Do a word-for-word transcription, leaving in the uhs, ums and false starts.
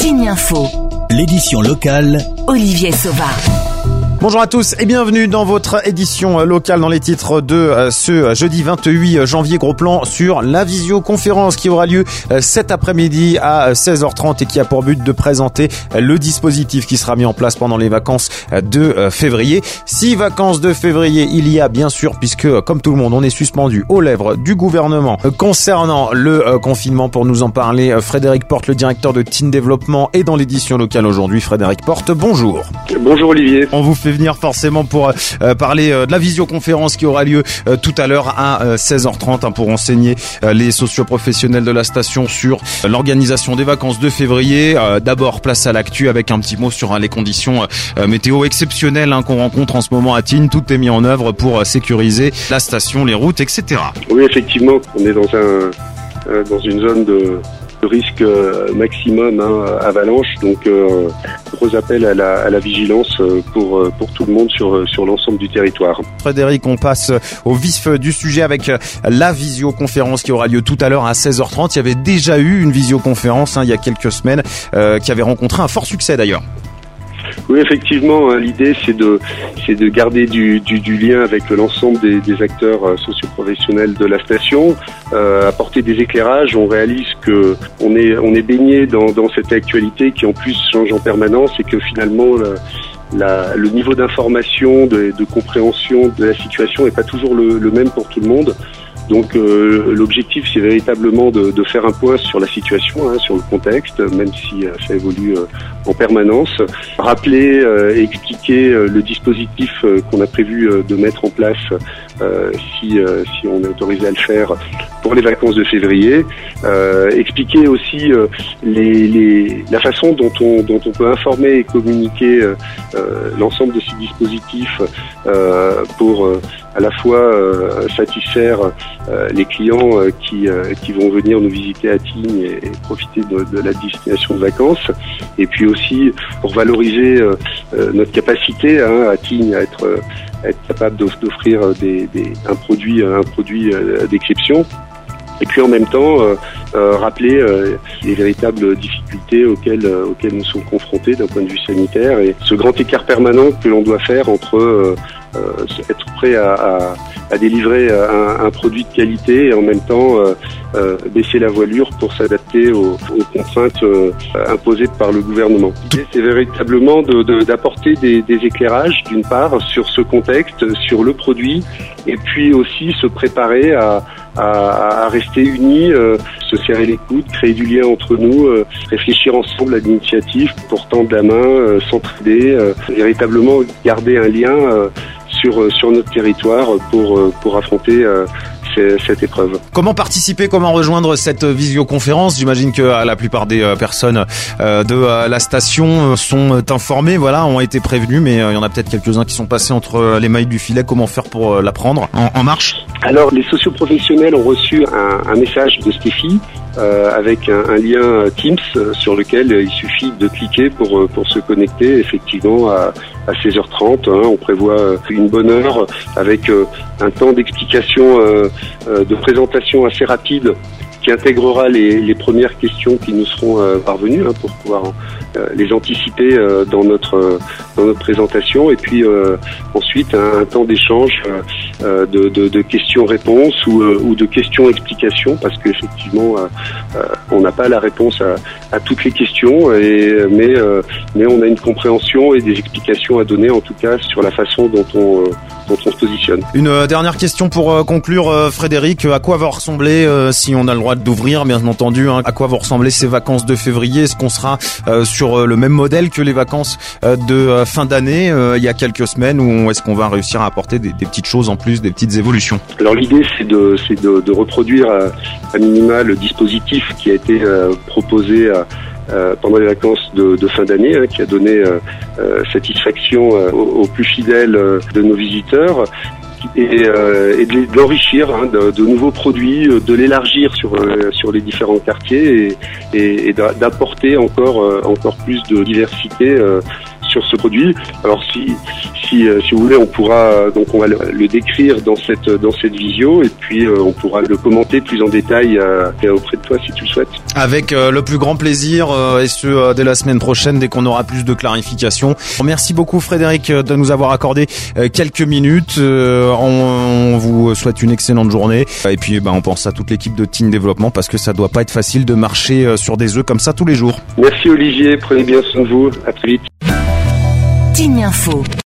Tignes Info. L'édition locale. Olivier Sauva. Bonjour à tous et bienvenue dans votre édition locale dans les titres de ce jeudi vingt-huit janvier. Gros plan sur la visioconférence qui aura lieu cet après-midi à seize heures trente et qui a pour but de présenter le dispositif qui sera mis en place pendant les vacances de février. Six vacances de février il y a bien sûr puisque comme tout le monde on est suspendu aux lèvres du gouvernement concernant le confinement. Pour nous en parler, Frédéric Porte, le directeur de Teen Développement, est dans l'édition locale aujourd'hui. Frédéric Porte, bonjour. Bonjour Olivier. On vous fait venir forcément pour euh, parler euh, de la visioconférence qui aura lieu euh, tout à l'heure à euh, seize heures trente hein, pour renseigner euh, les socioprofessionnels de la station sur euh, l'organisation des vacances de février. Euh, d'abord, place à l'actu avec un petit mot sur hein, les conditions euh, météo exceptionnelles hein, qu'on rencontre en ce moment à Tignes. Tout est mis en œuvre pour euh, sécuriser la station, les routes, et cetera. Oui, effectivement, on est dans un euh, dans une zone de de risque euh, maximum hein, avalanche, donc euh, gros appel à la, à la vigilance euh, pour euh, pour tout le monde sur sur l'ensemble du territoire. Frédéric, on passe au vif du sujet avec la visioconférence qui aura lieu tout à l'heure à seize heures trente. Il y avait déjà eu une visioconférence hein, il y a quelques semaines euh, qui avait rencontré un fort succès d'ailleurs. Oui, effectivement, hein, l'idée c'est de c'est de garder du, du, du lien avec l'ensemble des, des acteurs euh, socioprofessionnels de la station, euh, apporter des éclairages. On réalise que on est on est baigné dans, dans cette actualité qui en plus change en permanence et que finalement le, la, le niveau d'information, de, de compréhension de la situation n'est pas toujours le, le même pour tout le monde. Donc euh, l'objectif c'est véritablement de, de faire un point sur la situation, hein, sur le contexte, même si euh, ça évolue euh, en permanence. Rappeler euh, et expliquer euh, le dispositif euh, qu'on a prévu euh, de mettre en place euh, si, euh, si on est autorisé à le faire pour les vacances de février. Euh, expliquer aussi euh, les, les, la façon dont on, dont on peut informer et communiquer euh, euh, l'ensemble de ces dispositifs euh, pour euh, à la fois euh, satisfaire euh, les clients euh, qui, euh, qui vont venir nous visiter à Tignes et, et profiter de, de la destination de vacances, et puis aussi pour valoriser euh, euh, notre capacité hein, à Tignes à être, euh, à être capable d'offrir des, des, un produit, un produit euh, d'exception. Et puis en même temps, euh, euh, rappeler euh, les véritables difficultés auxquelles, euh, auxquelles nous sommes confrontés d'un point de vue sanitaire et ce grand écart permanent que l'on doit faire entre euh, euh, être prêt à, à, à délivrer un, un produit de qualité et en même temps euh, euh, baisser la voilure pour s'adapter aux, aux contraintes euh, imposées par le gouvernement. L'idée, c'est véritablement de, de, d'apporter des, des éclairages, d'une part, sur ce contexte, sur le produit, et puis aussi se préparer à À, à rester unis, euh, se serrer les coudes, créer du lien entre nous, euh, réfléchir ensemble à l'initiative pour tendre la main, euh, s'entraider, euh, véritablement garder un lien euh, sur sur notre territoire pour euh, pour affronter euh, cette épreuve. Comment participer, comment rejoindre cette visioconférence? J'imagine que la plupart des personnes de la station sont informées, voilà, ont été prévenues, mais il y en a peut-être quelques-uns qui sont passés entre les mailles du filet. Comment faire pour la prendre en, en marche? Alors, les socioprofessionnels ont reçu un, un message de Stéphie euh, avec un, un lien Teams sur lequel il suffit de cliquer pour pour se connecter effectivement à, à seize heures trente. Hein, on prévoit une bonne heure avec euh, un temps d'explication, euh, euh, de présentation assez rapide qui intégrera les, les premières questions qui nous seront euh, parvenues hein, pour pouvoir euh, les anticiper euh, dans notre euh, dans notre présentation, et puis euh, ensuite un, un temps d'échange euh, de, de, de questions-réponses ou, euh, ou de questions-explications, parce qu'effectivement euh, euh, on n'a pas la réponse à, à toutes les questions, et, mais euh, mais on a une compréhension et des explications à donner en tout cas sur la façon dont on euh, dont on se positionne. Une dernière question pour euh, conclure, euh, Frédéric. À quoi va ressembler, euh, si on a le droit d'ouvrir, bien entendu, hein, à quoi vont ressembler ces vacances de février? Est-ce qu'on sera euh, sur le même modèle que les vacances euh, de euh, fin d'année euh, il y a quelques semaines, ou est-ce qu'on va réussir à apporter des, des petites choses en plus, des petites évolutions? Alors l'idée c'est de c'est de, de reproduire à, à minima le dispositif qui a été euh, proposé à Euh, pendant les vacances de, de fin d'année, hein, qui a donné euh, euh, satisfaction euh, aux, aux plus fidèles euh, de nos visiteurs, et, euh, et de l'enrichir hein, de, de nouveaux produits, de l'élargir sur euh, sur les différents quartiers et, et, et d'apporter encore euh, encore plus de diversité euh, sur ce produit. Alors si si, euh, si vous voulez, on pourra donc on va le, le décrire dans cette dans cette visio et puis euh, on pourra le commenter plus en détail euh, auprès de toi si tu le souhaites. Avec euh, le plus grand plaisir euh, et ce euh, dès la semaine prochaine dès qu'on aura plus de clarifications. Merci beaucoup Frédéric de nous avoir accordé euh, quelques minutes. Euh, on, on vous souhaite une excellente journée et puis ben, on pense à toute l'équipe de Tignes Développement parce que ça doit pas être facile de marcher euh, sur des œufs comme ça tous les jours. Merci Olivier, prenez bien soin de vous, à très vite. Tignes Info.